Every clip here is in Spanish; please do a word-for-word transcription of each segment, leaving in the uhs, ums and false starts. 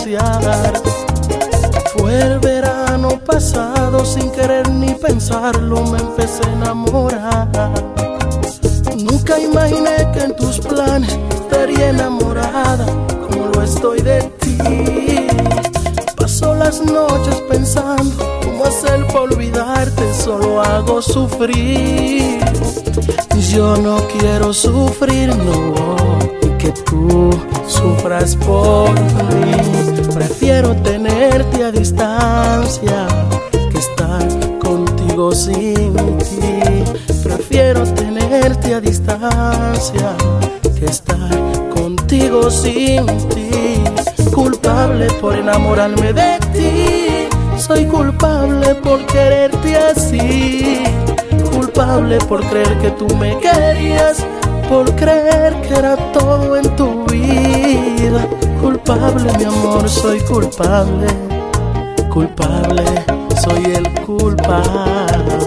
pasear. Fue el verano pasado, sin querer ni pensarlo me empecé a enamorar. Nunca imaginé que en tus planes estaría enamorada como lo estoy de ti. Paso las noches pensando cómo hacer para olvidarte, solo hago sufrir. Yo no quiero sufrir, no, que tú sufras por mí. Prefiero tenerte a distancia que estar contigo sin ti. Prefiero tenerte a distancia que estar contigo sin ti. Culpable por enamorarme de ti, soy culpable por quererte así. Culpable por creer que tú me querías, por creer que era todo en tu vida. Culpable, mi amor, soy culpable. Culpable, soy el culpable.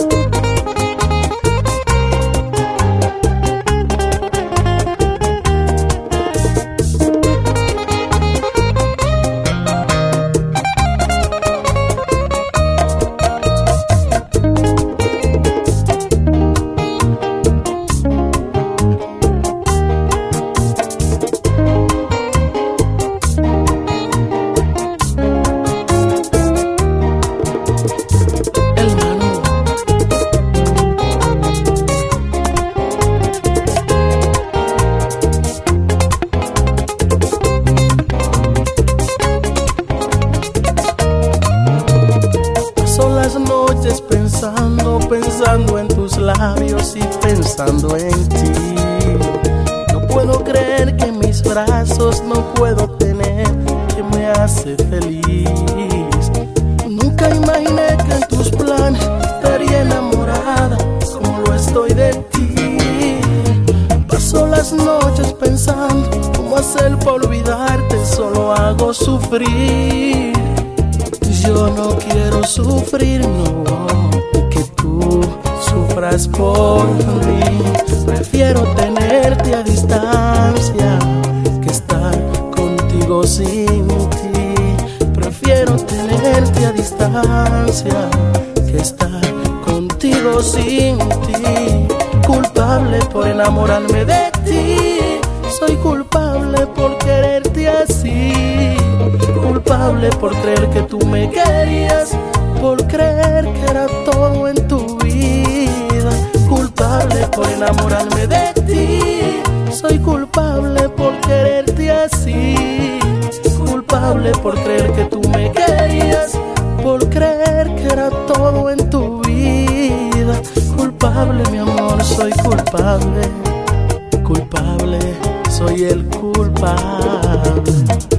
Noches pensando, pensando en tus labios y pensando en ti. No puedo creer que mis brazos no puedo tener, que me hace feliz. Nunca imaginé que en tus planes estaría enamorada como lo estoy de ti. Paso las noches pensando cómo hacer para olvidarte, solo hago sufrir. Yo no quiero sufrir, no, que tú sufras por mí. Prefiero tenerte a distancia que estar contigo sin ti. Prefiero tenerte a distancia que estar contigo sin ti. Culpable por enamorarme de ti, soy culpable por quererte así. Culpable por creer que tú me querías, por creer que era todo en tu vida. Culpable por enamorarme de ti, soy culpable por quererte así. Culpable por creer que tú me querías, por creer que era todo en tu vida. Culpable, mi amor, soy culpable. Culpable, soy el culpable.